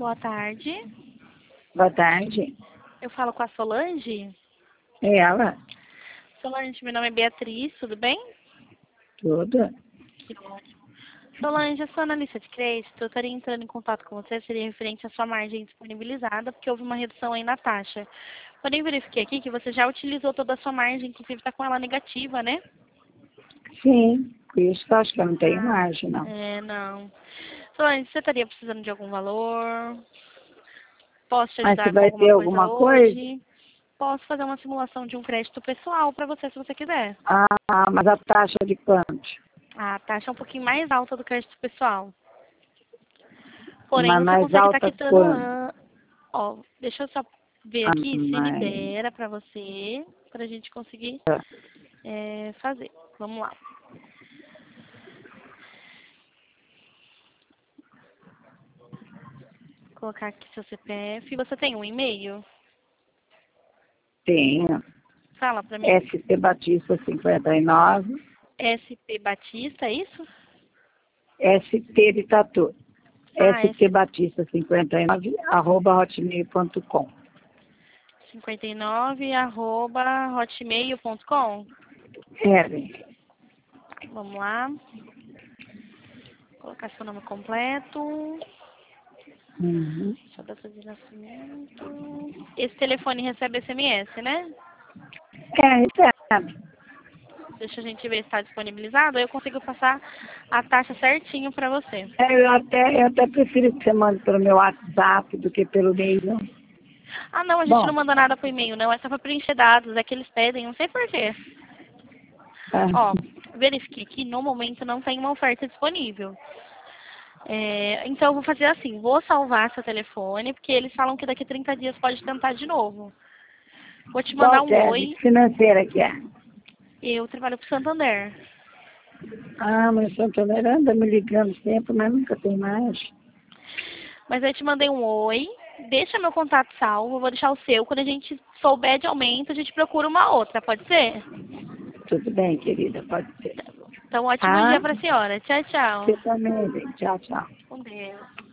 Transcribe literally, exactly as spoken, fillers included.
Boa tarde. Boa tarde. Eu falo com a Solange. É ela? Solange, meu nome é Beatriz, tudo bem? Tudo? Que ótimo. Solange, eu sou analista de crédito. Eu estaria entrando em contato com você, seria referente à sua margem disponibilizada, porque houve uma redução aí na taxa. Porém, verifiquei aqui que você já utilizou toda a sua margem, inclusive está com ela negativa, né? Sim, por isso que eu acho que eu não tenho Ah, margem, não. é, não. Solange, você estaria precisando de algum valor? Posso te Mas você ajudar com vai alguma ter coisa alguma coisa? hoje? Posso fazer uma simulação de um crédito pessoal para você, se você quiser. Ah, mas a taxa de quanto? A taxa é um pouquinho mais alta do crédito pessoal. Porém, Mas você mais consegue estar alta quitando... quanto? an- Ó, deixa eu só ver Ah, aqui se mas... libera para você, para a gente conseguir é, fazer. Vamos lá. Vou colocar aqui seu C P F. Você tem um e-mail? Tenho. Fala para mim. S T Batista cinquenta e nove. S P Batista, é isso? S T de Tatu. Ah, S T S Batista cinquenta e nove, arroba hotmail ponto com. cinquenta e nove, arroba hotmail ponto com. É, bem. Vamos lá. Vou colocar seu nome completo. Uhum. Sua data de nascimento. Esse telefone recebe S M S, né? É, recebe. Deixa a gente ver se está disponibilizado. Aí eu consigo passar a taxa certinho para você. É, eu, até, eu até prefiro que você mande pelo meu WhatsApp do que pelo e-mail. Ah, não, a gente não Bom, manda nada por e-mail, não. É só para preencher dados. É que eles pedem, não sei por quê. ah, Ó, verifiquei que no momento não tem uma oferta disponível. É, então eu vou fazer assim, vou salvar seu telefone, porque eles falam que daqui a trinta dias pode tentar de novo. Vou te mandar qual um crédito oi. financeira que é? Eu trabalho com Santander. Ah, mas Santander anda me ligando sempre, mas nunca tem mais. Mas eu te mandei um oi. Deixa meu contato salvo, eu vou deixar o seu. Quando a gente souber de aumento, a gente procura uma outra, pode ser? Tudo bem, querida, pode ser. Então, ótimo Ah, dia para a senhora. Tchau, tchau. você também, bem. Tchau, tchau. Com Deus.